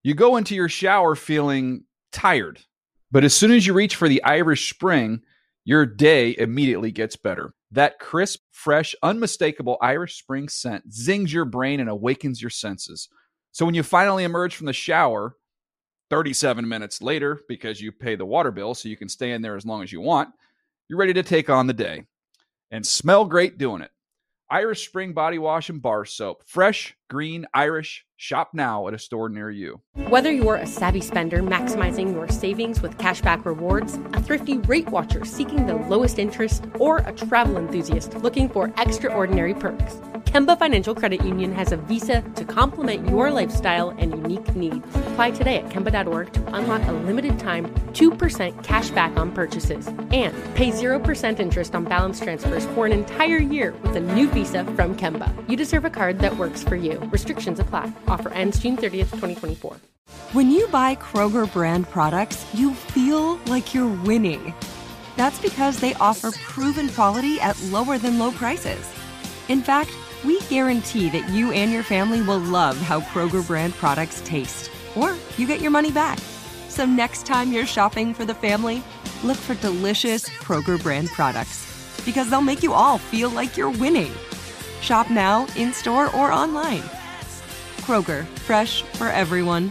You go into your shower feeling tired, but as soon as you reach for the Irish Spring, your day immediately gets better. That crisp, fresh, unmistakable Irish Spring scent zings your brain and awakens your senses. So when you finally emerge from the shower 37 minutes later, because you pay the water bill so you can stay in there as long as you want, you're ready to take on the day and smell great doing it. Irish Spring Body Wash and Bar Soap. Fresh, green, Irish. Shop now at a store near you. Whether you're a savvy spender maximizing your savings with cashback rewards, a thrifty rate watcher seeking the lowest interest, or a travel enthusiast looking for extraordinary perks, Kemba Financial Credit Union has a visa to complement your lifestyle and unique needs. Apply today at Kemba.org to unlock a limited time 2% cash back on purchases and pay 0% interest on balance transfers for an entire year with a new visa from Kemba. You deserve a card that works for you. Restrictions apply. Offer ends June 30th, 2024. When you buy Kroger brand products, you feel like you're winning. That's because they offer proven quality at lower than low prices. In fact, we guarantee that you and your family will love how Kroger brand products taste, or you get your money back. So next time you're shopping for the family, look for delicious Kroger brand products, because they'll make you all feel like you're winning. Shop now, in-store, or online. Kroger, fresh for everyone.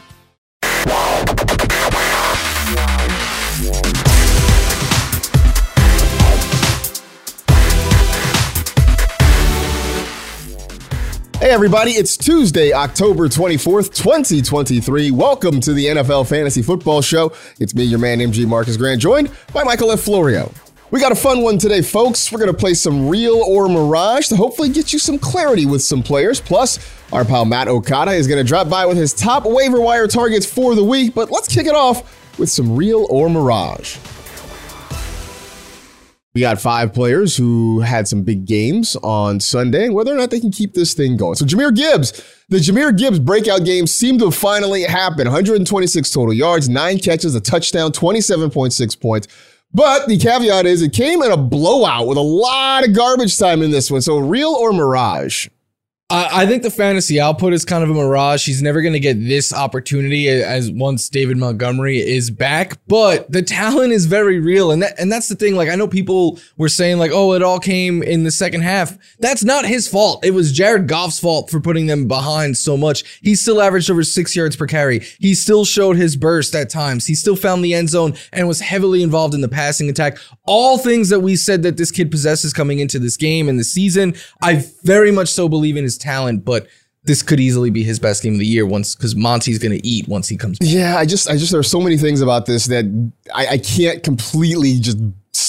Hey everybody, it's Tuesday, October 24th, 2023. Welcome to the NFL Fantasy Football Show. It's me, your man, MG Marcus Grant, joined by Michael F. Florio. We got a fun one today, folks. We're going to play some Real or Mirage to hopefully get you some clarity with some players. Plus, our pal Matt Okada is going to drop by with his top waiver wire targets for the week. But let's kick it off with some Real or Mirage. We got 5 players who had some big games on Sunday and whether or not they can keep this thing going. So Jahmyr Gibbs, the Jahmyr Gibbs breakout game seemed to finally happen. 126 total yards, 9 catches, a touchdown, 27.6 points. But the caveat is it came in a blowout with a lot of garbage time in this one. So Real or Mirage? I think the fantasy output is kind of a mirage. He's never going to get this opportunity as once David Montgomery is back, but the talent is very real. And that's the thing. Like, I know people were saying like, oh, it all came in the second half. That's not his fault. It was Jared Goff's fault for putting them behind so much. He still averaged over 6 yards per carry. He still showed his burst at times. He still found the end zone and was heavily involved in the passing attack. All things that we said that this kid possesses coming into this game and the season. I very much so believe in his talent, but this could easily be his best game of the year once, because Monty's going to eat once he comes back. Yeah, I just there are so many things about this that I can't completely just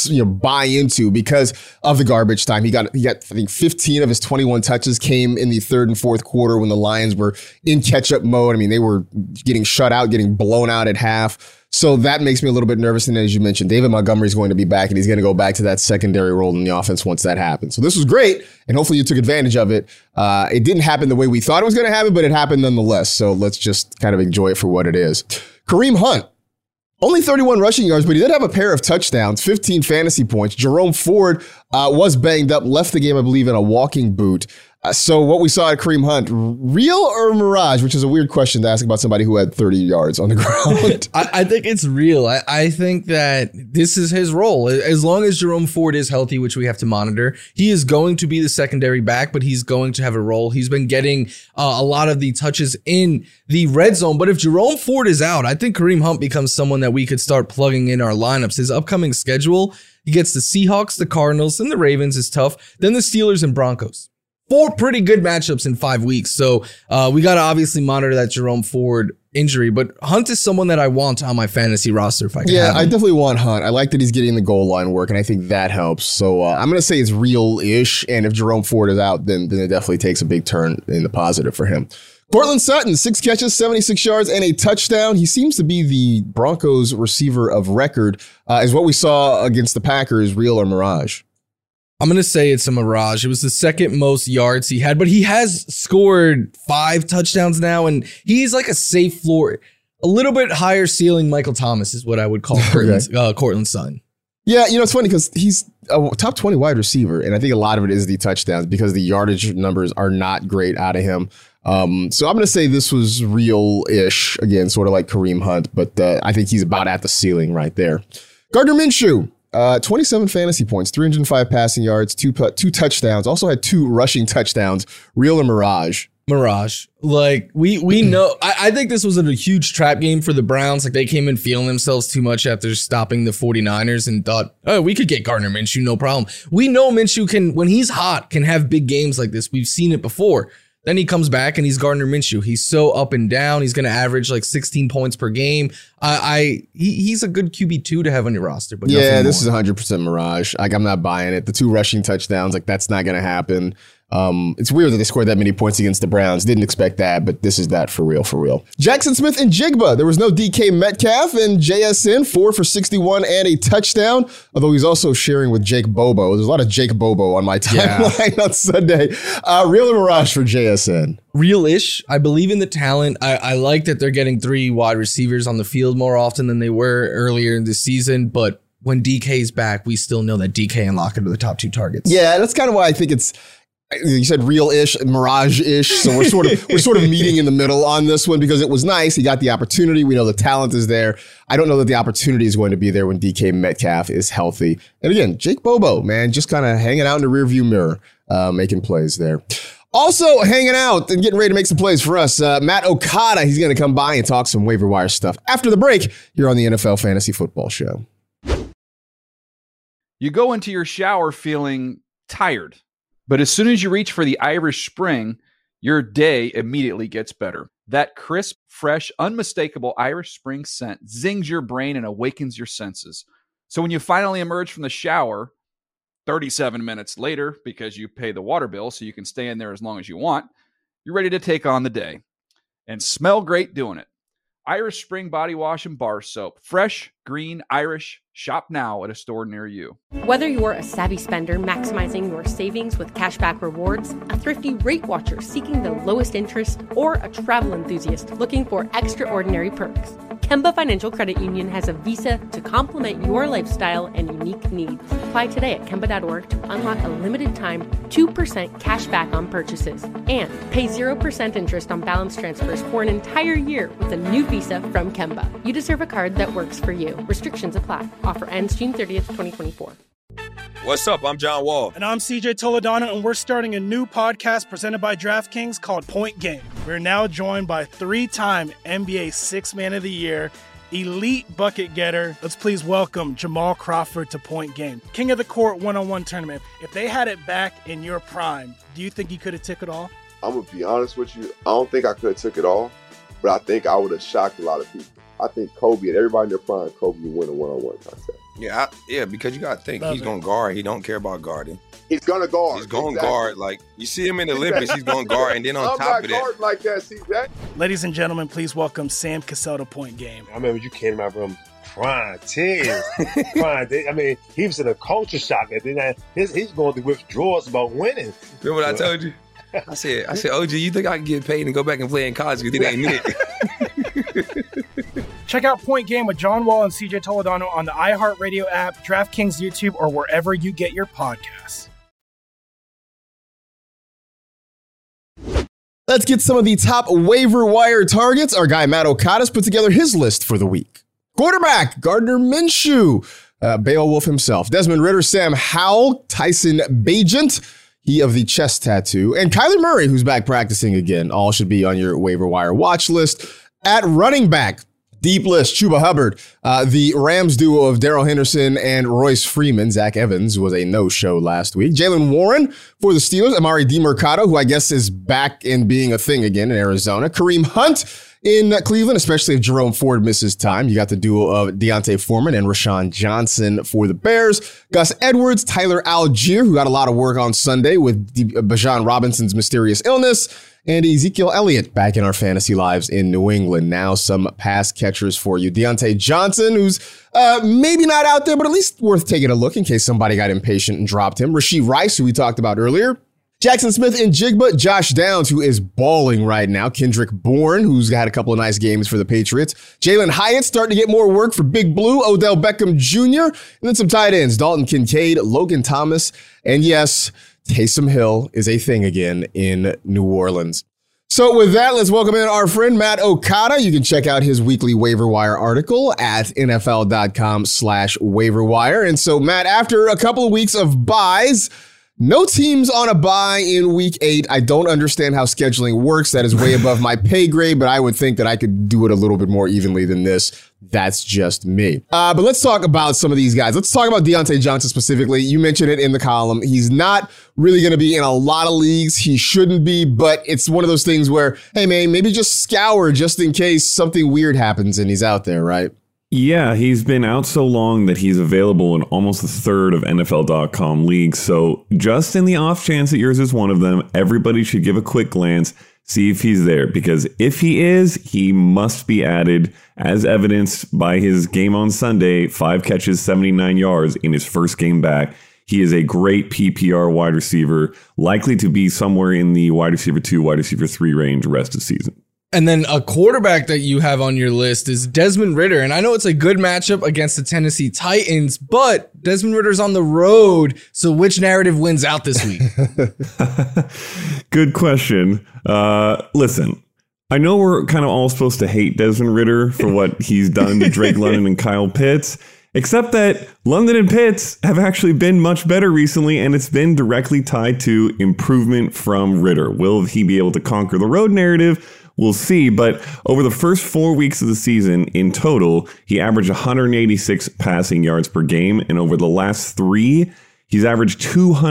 buy into because of the garbage time. He got I think 15 of his 21 touches came in the third and fourth quarter when the Lions were in catch-up mode. I mean, they were getting shut out, getting blown out at half. So that makes me a little bit nervous. And as you mentioned, David Montgomery is going to be back and he's going to go back to that secondary role in the offense once that happens. So this was great. And hopefully you took advantage of it. It didn't happen the way we thought it was going to happen, but it happened nonetheless. So let's just kind of enjoy it for what it is. Kareem Hunt, only 31 rushing yards, but he did have a pair of touchdowns, 15 fantasy points. Jerome Ford was banged up, left the game, I believe, in a walking boot. So what we saw at Kareem Hunt, real or mirage, which is a weird question to ask about somebody who had 30 yards on the ground. I think it's real. I think that this is his role. As long as Jerome Ford is healthy, which we have to monitor, he is going to be the secondary back, but he's going to have a role. He's been getting a lot of the touches in the red zone. But if Jerome Ford is out, I think Kareem Hunt becomes someone that we could start plugging in our lineups. His upcoming schedule, he gets the Seahawks, the Cardinals, and the Ravens is tough. Then the Steelers and Broncos. 4 pretty good matchups in 5 weeks. So we got to obviously monitor that Jerome Ford injury. But Hunt is someone that I want on my fantasy roster if I can have him. I definitely want Hunt. I like that he's getting the goal line work, and I think that helps. So I'm going to say it's real-ish. And if Jerome Ford is out, then it definitely takes a big turn in the positive for him. Courtland Sutton, 6 catches, 76 yards, and a touchdown. He seems to be the Broncos receiver of record. Is what we saw against the Packers real or mirage? I'm going to say it's a mirage. It was the second most yards he had, but he has scored 5 touchdowns now, and he's like a safe floor. A little bit higher ceiling Michael Thomas is what I would call Courtland Sutton. Yeah, it's funny because he's a top 20 wide receiver, and I think a lot of it is the touchdowns because the yardage numbers are not great out of him. So I'm going to say this was real-ish, again, sort of like Kareem Hunt, but I think he's about at the ceiling right there. Gardner Minshew, 27 fantasy points, 305 passing yards, two touchdowns, also had 2 rushing touchdowns. Real or mirage? Mirage. Like we know, I think this was a huge trap game for the Browns. Like they came in feeling themselves too much after stopping the 49ers and thought, oh, we could get Gardner Minshew, no problem. We know Minshew can, when he's hot, can have big games like this. We've seen it before. Then he comes back and he's Gardner Minshew. He's so up and down. He's going to average like 16 points per game. He's a good QB2 to have on your roster. But yeah, this is 100% mirage. Like I'm not buying it. The 2 rushing touchdowns, like that's not going to happen. It's weird that they scored that many points against the Browns. Didn't expect that, but this is that for real, for real. Jackson Smith and Jigba. There was no DK Metcalf, and JSN 4 for 61 and a touchdown, although he's also sharing with Jake Bobo. There's a lot of Jake Bobo on my timeline on Sunday. Real or mirage for JSN? Real-ish. I believe in the talent. I like that they're getting 3 wide receivers on the field more often than they were earlier in the season, but when DK's back, we still know that DK and Lockett are the top 2 targets. Yeah, that's kind of why I think it's, you said real-ish, mirage-ish, so we're sort of meeting in the middle on this one because it was nice. He got the opportunity. We know the talent is there. I don't know that the opportunity is going to be there when DK Metcalf is healthy. And again, Jake Bobo, man, just kind of hanging out in the rearview mirror, making plays there. Also hanging out and getting ready to make some plays for us, Matt Okada. He's going to come by and talk some waiver wire stuff after the break here on the NFL Fantasy Football Show. You go into your shower feeling tired, but as soon as you reach for the Irish Spring, your day immediately gets better. That crisp, fresh, unmistakable Irish Spring scent zings your brain and awakens your senses. So when you finally emerge from the shower, 37 minutes later, because you pay the water bill so you can stay in there as long as you want, you're ready to take on the day and smell great doing it. Irish Spring Body Wash and Bar Soap. Fresh, green, Irish. Shop now at a store near you. Whether you're a savvy spender maximizing your savings with cashback rewards, a thrifty rate watcher seeking the lowest interest, or a travel enthusiast looking for extraordinary perks, Kemba Financial Credit Union has a visa to complement your lifestyle and unique needs. Apply today at Kemba.org to unlock a limited time 2% cash back on purchases and pay 0% interest on balance transfers for an entire year with a new visa from Kemba. You deserve a card that works for you. Restrictions apply. Offer ends June 30th, 2024. What's up? I'm John Wall. And I'm CJ Toledano, and we're starting a new podcast presented by DraftKings called Point Game. We're now joined by 3-time NBA Sixth Man of the Year, elite bucket getter. Let's please welcome Jamal Crawford to Point Game. King of the Court one-on-one tournament. If they had it back in your prime, do you think you could have took it all? I'm going to be honest with you. I don't think I could have took it all, but I think I would have shocked a lot of people. I think Kobe and everybody in their prime, Kobe would win a one-on-one contest. Yeah, because you got to think, he's going to guard. He don't care about guarding. He's going to guard. He's going to guard. Like, you see him in the Olympics, he's going to guard. And then on top of that. I'm not guarding like that, CJ. Ladies and gentlemen, please welcome Sam Cassell to Point Game. I remember you came out from prime 10. I mean, he was in a culture shock. And then he's going through withdrawals about winning. Remember what I told you? I said, OG, you think I can get paid and go back and play in college because it ain't it? Check out Point Game with John Wall and CJ Toledano on the iHeartRadio app, DraftKings YouTube, or wherever you get your podcasts. Let's get some of the top waiver wire targets. Our guy Matt Okada's put together his list for the week. Quarterback, Gardner Minshew, Beowulf himself, Desmond Ridder, Sam Howell, Tyson Bagent, he of the chest tattoo, and Kyler Murray, who's back practicing again. All should be on your waiver wire watch list. At running back, deep list, Chuba Hubbard. The Rams duo of Darrell Henderson and Royce Freeman. Zach Evans was a no-show last week. Jalen Warren for the Steelers. Amari DiMercado, who I guess is back in being a thing again in Arizona. Kareem Hunt in Cleveland, especially if Jerome Ford misses time. You got the duo of Deontay Foreman and Rashawn Johnson for the Bears. Gus Edwards, Tyler Algier, who got a lot of work on Sunday with Bijan Robinson's mysterious illness. And Ezekiel Elliott back in our fantasy lives in New England. Now some pass catchers for you. Deontay Johnson, who's maybe not out there, but at least worth taking a look in case somebody got impatient and dropped him. Rashee Rice, who we talked about earlier. Jackson Smith and Jigba. Josh Downs, who is balling right now. Kendrick Bourne, who's had a couple of nice games for the Patriots. Jalen Hyatt starting to get more work for Big Blue. Odell Beckham Jr. And then some tight ends. Dalton Kincaid, Logan Thomas, and yes, Taysom Hill is a thing again in New Orleans. So with that, let's welcome in our friend Matt Okada. You can check out his weekly waiver wire article at NFL.com/waiver wire. And so, Matt, after a couple of weeks of buys, no teams on a bye in week 8. I don't understand how scheduling works. That is way above my pay grade, but I would think that I could do it a little bit more evenly than this. That's just me. But let's talk about some of these guys. Let's talk about Deontay Johnson specifically. You mentioned it in the column. He's not really going to be in a lot of leagues. He shouldn't be, but it's one of those things where, hey, man, maybe just scour just in case something weird happens and he's out there, right? Yeah, he's been out so long that he's available in almost a third of NFL.com leagues. So just in the off chance that yours is one of them, everybody should give a quick glance, see if he's there. Because if he is, he must be added, as evidenced by his game on Sunday, 5 catches, 79 yards in his first game back. He is a great PPR wide receiver, likely to be somewhere in the wide receiver 2, wide receiver 3 range rest of the season. And then a quarterback that you have on your list is Desmond Ridder. And I know it's a good matchup against the Tennessee Titans, but Desmond Ridder's on the road. So which narrative wins out this week? Good question. Listen, I know we're kind of all supposed to hate Desmond Ridder for what he's done to Drake London and Kyle Pitts, except that London and Pitts have actually been much better recently, and it's been directly tied to improvement from Ridder. Will he be able to conquer the road narrative? We'll see, but over the first 4 weeks of the season in total, he averaged 186 passing yards per game, and over the last 3, he's averaged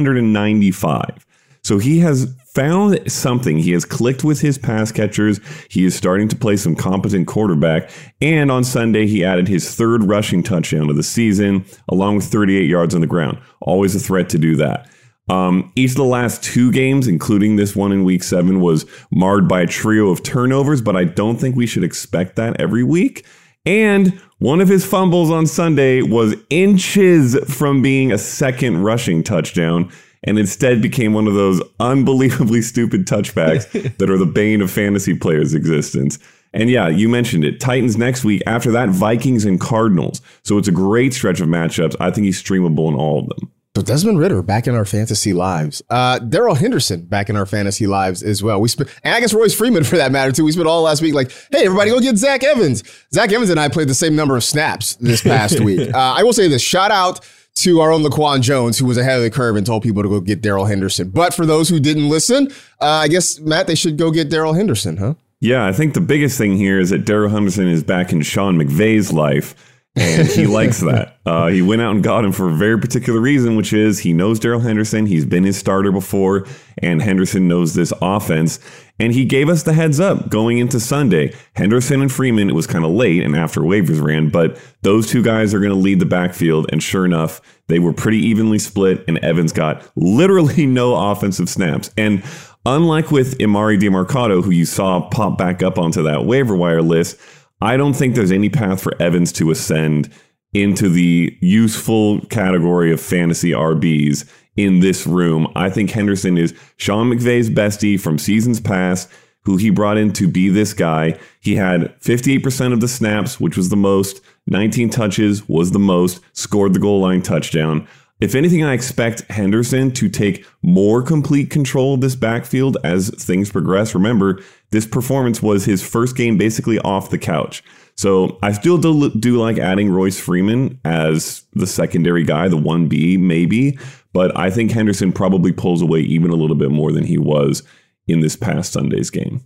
295. So he has found something. He has clicked with his pass catchers. He is starting to play some competent quarterback, and on Sunday, he added his 3rd rushing touchdown of the season, along with 38 yards on the ground. Always a threat to do that. Each of the last 2 games, including this one in week 7, was marred by a trio of turnovers, but I don't think we should expect that every week. And one of his fumbles on Sunday was inches from being a 2nd rushing touchdown, and instead became one of those unbelievably stupid touchbacks that are the bane of fantasy players' existence. And yeah, you mentioned it. Titans next week. After that, Vikings and Cardinals. So it's a great stretch of matchups. I think he's streamable in all of them. So Desmond Ridder back in our fantasy lives. Darrell Henderson back in our fantasy lives as well. And I guess Royce Freeman for that matter too. We spent all last week like, hey, everybody go get Zach Evans. Zach Evans and I played the same number of snaps this past week. I will say this, shout out to our own Laquan Jones, who was ahead of the curve and told people to go get Darrell Henderson. But for those who didn't listen, I guess, Matt, they should go get Darrell Henderson, huh? Yeah, I think the biggest thing here is that Darrell Henderson is back in Sean McVay's life. And he likes that. He went out and got him for a very particular reason, which is he knows Darrell Henderson. He's been his starter before, and Henderson knows this offense. And he gave us the heads up going into Sunday. Henderson and Freeman, it was kind of late and after waivers ran, but those 2 guys are going to lead the backfield. And sure enough, they were pretty evenly split, and Evans got literally no offensive snaps. And unlike with Emari Demercado, who you saw pop back up onto that waiver wire list, I don't think there's any path for Evans to ascend into the useful category of fantasy RBs in this room. I think Henderson is Sean McVay's bestie from seasons past, who he brought in to be this guy. He had 58% of the snaps, which was the most, 19 touches was the most, scored the goal line touchdown. If anything, I expect Henderson to take more complete control of this backfield as things progress. Remember, this performance was his first game basically off the couch. So I still do like adding Royce Freeman as the secondary guy, the 1B maybe. But I think Henderson probably pulls away even a little bit more than he was in this past Sunday's game.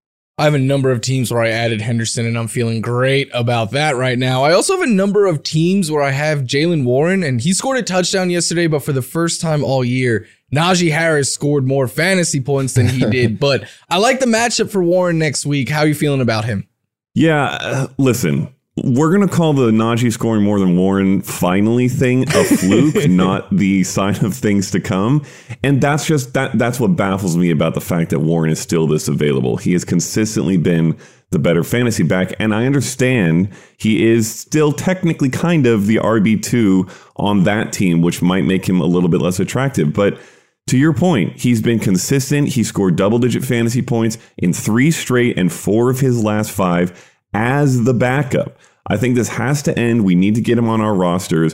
I have a number of teams where I added Henderson, and I'm feeling great about that right now. I also have a number of teams where I have Jaylen Warren, and he scored a touchdown yesterday, but for the first time all year, Najee Harris scored more fantasy points than he did. But I like the matchup for Warren next week. How are you feeling about him? Yeah, listen, we're going to call the Najee scoring more than Warren finally thing a fluke, not the sign of things to come. And that's just that's what baffles me about the fact that Warren is still this available. He has consistently been the better fantasy back, and I understand he is still technically kind of the RB2 on that team, which might make him a little bit less attractive. But to your point, he's been consistent. He scored double-digit fantasy points in 3 straight and 4 of his last 5 as the backup. I think this has to end. We need to get him on our rosters.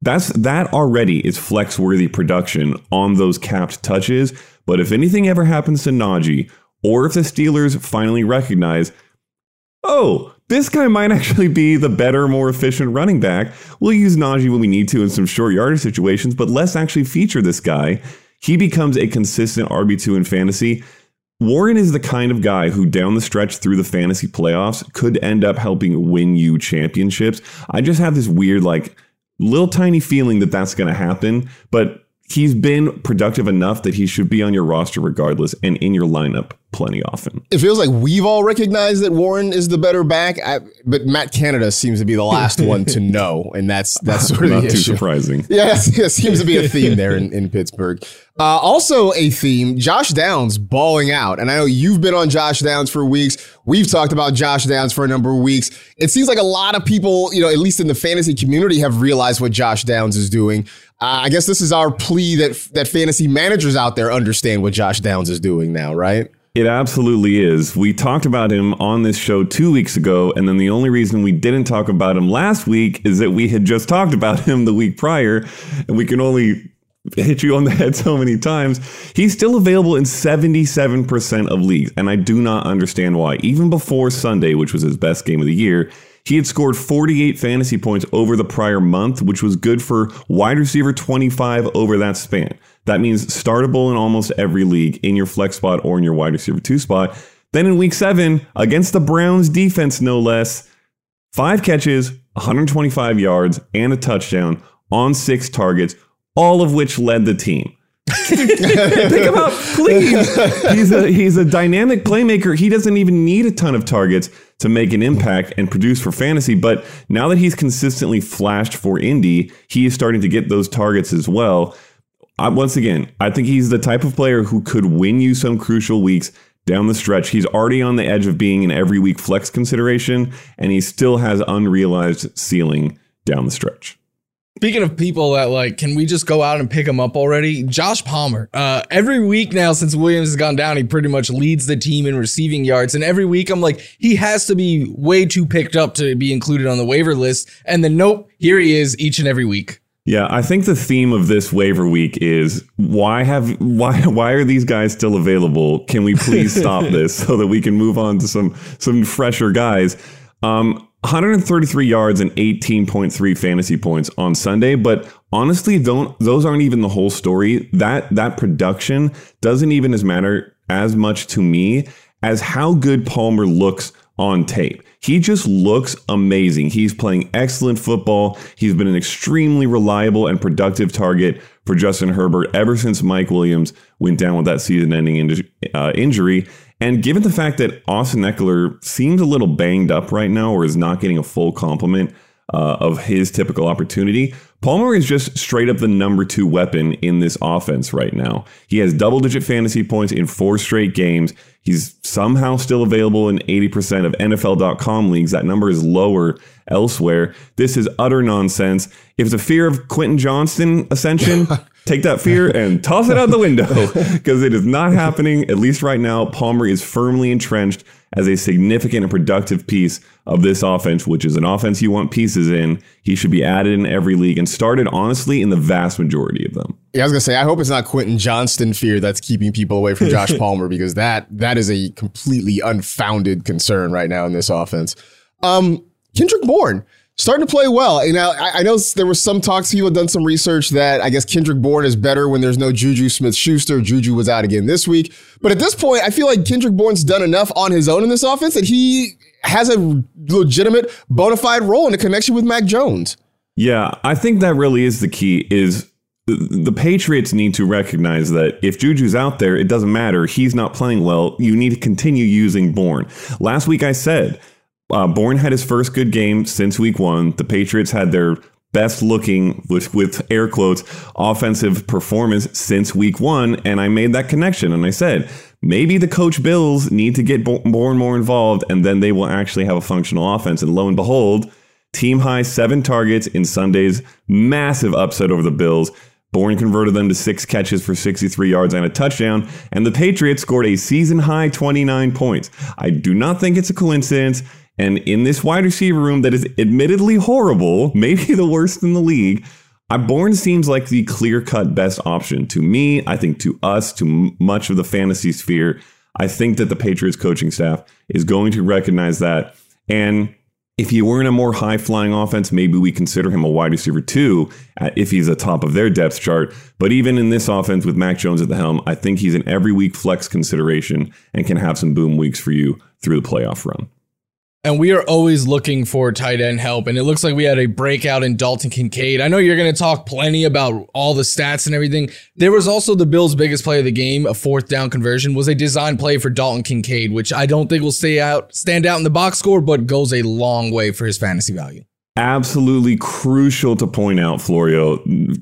That already is flex-worthy production on those capped touches. But if anything ever happens to Najee, or if the Steelers finally recognize, oh, this guy might actually be the better, more efficient running back. We'll use Najee when we need to in some short yardage situations, but let's actually feature this guy. He becomes a consistent RB2 in fantasy. Warren is the kind of guy who down the stretch through the fantasy playoffs could end up helping win you championships. I just have this weird, little tiny feeling that that's going to happen, but he's been productive enough that he should be on your roster regardless and in your lineup plenty often. It feels like we've all recognized that Warren is the better back, but Matt Canada seems to be the last one to know, and that's sort of not the too issue. Surprising. Yeah, it seems to be a theme there in Pittsburgh. Also a theme, Josh Downs balling out. And I know you've been on Josh Downs for weeks. We've talked about Josh Downs for a number of weeks. It seems like a lot of people, at least in the fantasy community, have realized what Josh Downs is doing. I guess this is our plea that fantasy managers out there understand what Josh Downs is doing now, right? It absolutely is. We talked about him on this show 2 weeks ago, and then the only reason we didn't talk about him last week is that we had just talked about him the week prior, and we can only hit you on the head so many times. He's still available in 77% of leagues, and I do not understand why. Even before Sunday, which was his best game of the year, he had scored 48 fantasy points over the prior month, which was good for wide receiver 25 over that span. That means startable in almost every league in your flex spot or in your wide receiver 2 spot. Then in week 7, against the Browns defense, no less, 5 catches, 125 yards, and a touchdown on 6 targets, all of which led the team. Pick him up, please. He's a dynamic playmaker. He doesn't even need a ton of targets to make an impact and produce for fantasy. But now that he's consistently flashed for Indy, he is starting to get those targets as well. Once again, I think he's the type of player who could win you some crucial weeks down the stretch. He's already on the edge of being an every week flex consideration, and he still has unrealized ceiling down the stretch. Speaking of people that can we just go out and pick him up already? Josh Palmer. Every week now since Williams has gone down, he pretty much leads the team in receiving yards. And every week I'm like, he has to be way too picked up to be included on the waiver list. And then nope, here he is each and every week. Yeah, I think the theme of this waiver week is why are these guys still available? Can we please stop this so that we can move on to some fresher guys? 133 yards and 18.3 fantasy points on Sunday, but honestly, those aren't even the whole story. That production doesn't even matter as much to me as how good Palmer looks on tape. He just looks amazing. He's playing excellent football. He's been an extremely reliable and productive target for Justin Herbert ever since Mike Williams went down with that season-ending injury. And given the fact that Austin Eckler seems a little banged up right now or is not getting a full complement of his typical opportunity, Palmer is just straight up the number 2 weapon in this offense right now. He has double-digit fantasy points in 4 straight games. He's somehow still available in 80% of NFL.com leagues. That number is lower elsewhere. This is utter nonsense. If it's a fear of Quentin Johnston ascension, take that fear and toss it out the window because it is not happening. At least right now, Palmer is firmly entrenched as a significant and productive piece of this offense, which is an offense you want pieces in. He should be added in every league and started, honestly, in the vast majority of them. Yeah, I was going to say, I hope it's not Quentin Johnston fear that's keeping people away from Josh Palmer because that is a completely unfounded concern right now in this offense. Kendrick Bourne. Starting to play well. I know there was some talks, people have done some research that I guess Kendrick Bourne is better when there's no Juju Smith-Schuster. Juju was out again this week. But at this point, I feel like Kendrick Bourne's done enough on his own in this offense that he has a legitimate bona fide role in a connection with Mac Jones. Yeah, I think that really is the key is the Patriots need to recognize that if Juju's out there, it doesn't matter. He's not playing well. You need to continue using Bourne. Last week I said, Bourne had his first good game since week 1. The Patriots had their best looking, with air quotes, offensive performance since week 1. And I made that connection. And I said, maybe the coach Bills need to get Bourne more involved and then they will actually have a functional offense. And lo and behold, team high 7 targets in Sunday's massive upset over the Bills. Bourne converted them to 6 catches for 63 yards and a touchdown. And the Patriots scored a season high 29 points. I do not think it's a coincidence. And in this wide receiver room that is admittedly horrible, maybe the worst in the league, Bourne seems like the clear-cut best option to me, I think to us, to much of the fantasy sphere. I think that the Patriots coaching staff is going to recognize that. And if he were in a more high-flying offense, maybe we consider him a wide receiver 2 if he's atop of their depth chart. But even in this offense with Mac Jones at the helm, I think he's an every week flex consideration and can have some boom weeks for you through the playoff run. And we are always looking for tight end help. And it looks like we had a breakout in Dalton Kincaid. I know you're going to talk plenty about all the stats and everything. There was also the Bills' biggest play of the game, a 4th down conversion, was a design play for Dalton Kincaid, which I don't think will stand out in the box score, but goes a long way for his fantasy value. Absolutely crucial to point out, Florio.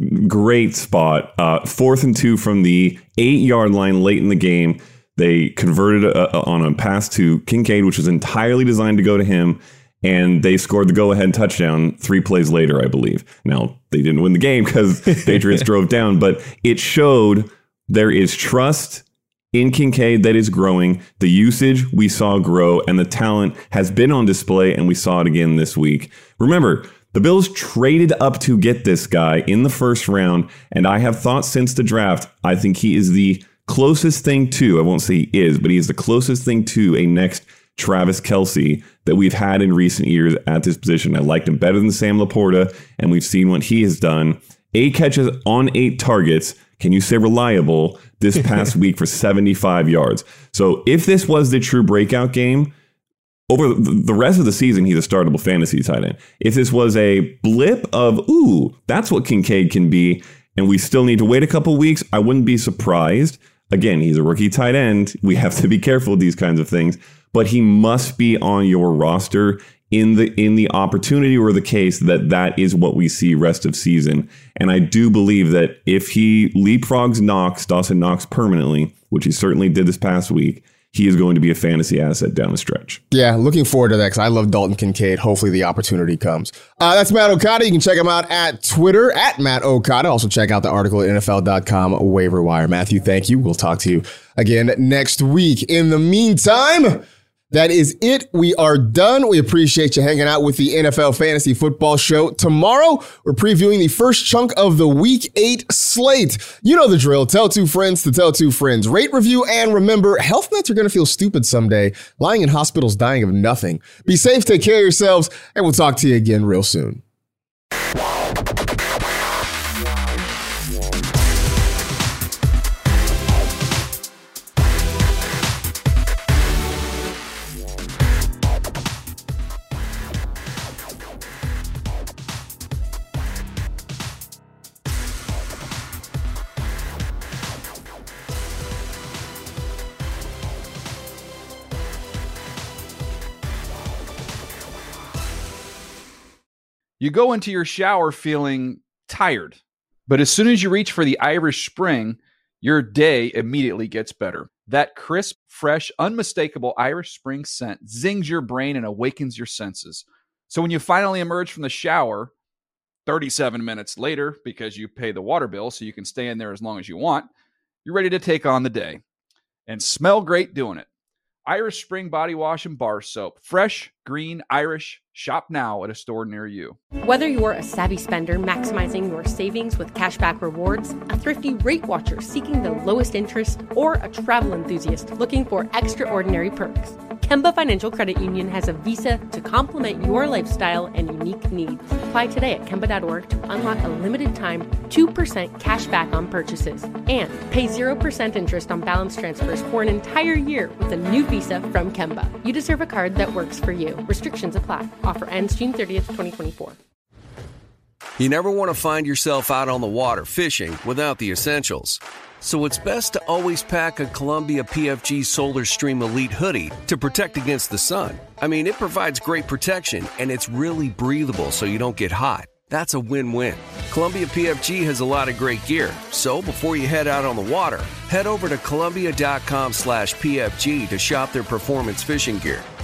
Great spot. 4th and 2 from the 8-yard line late in the game. They converted on a pass to Kincaid, which was entirely designed to go to him, and they scored the go-ahead touchdown 3 plays later, I believe. Now, they didn't win the game because Patriots drove down, but it showed there is trust in Kincaid that is growing. The usage we saw grow, and the talent has been on display, and we saw it again this week. Remember, the Bills traded up to get this guy in the first round, and I have thought since the draft, I think he is the closest thing to, I won't say he is, but he is the closest thing to a next Travis Kelce that we've had in recent years at this position. I liked him better than Sam Laporta, and we've seen what he has done. 8 catches on 8 targets. Can you say reliable this past week for 75 yards? So if this was the true breakout game, over the rest of the season, he's a startable fantasy tight end. If this was a blip of, that's what Kincaid can be, and we still need to wait a couple weeks, I wouldn't be surprised. Again, he's a rookie tight end. We have to be careful with these kinds of things, but he must be on your roster in the opportunity or the case that is what we see rest of season. And I do believe that if he leapfrogs Dawson Knox permanently, which he certainly did this past week, he is going to be a fantasy asset down the stretch. Yeah, looking forward to that because I love Dalton Kincaid. Hopefully the opportunity comes. That's Matt Okada. You can check him out at Twitter, at Matt Okada. Also check out the article at NFL.com waiver wire. Matthew, thank you. We'll talk to you again next week. In the meantime, that is it. We are done. We appreciate you hanging out with the NFL Fantasy Football Show. Tomorrow, we're previewing the first chunk of the Week 8 slate. You know the drill. Tell 2 friends to tell 2 friends. Rate, review, and remember, health nuts are going to feel stupid someday, lying in hospitals dying of nothing. Be safe, take care of yourselves, and we'll talk to you again real soon. You go into your shower feeling tired, but as soon as you reach for the Irish Spring, your day immediately gets better. That crisp, fresh, unmistakable Irish Spring scent zings your brain and awakens your senses. So when you finally emerge from the shower 37 minutes later, because you pay the water bill so you can stay in there as long as you want, you're ready to take on the day and smell great doing it. Irish Spring Body Wash and Bar Soap. Fresh, green, Irish. Shop now at a store near you. Whether you're a savvy spender maximizing your savings with cashback rewards, a thrifty rate watcher seeking the lowest interest, or a travel enthusiast looking for extraordinary perks, Kemba Financial Credit Union has a visa to complement your lifestyle and unique needs. Apply today at Kemba.org to unlock a limited time 2% cash back on purchases and pay 0% interest on balance transfers for an entire year with a new visa from Kemba. You deserve a card that works for you. Restrictions apply. Offer ends June 30th, 2024. You never want to find yourself out on the water fishing without the essentials. So it's best to always pack a Columbia PFG Solar Stream Elite hoodie to protect against the sun. I mean, it provides great protection and it's really breathable so you don't get hot. That's a win-win. Columbia PFG has a lot of great gear. So before you head out on the water, head over to Columbia.com/PFG to shop their performance fishing gear.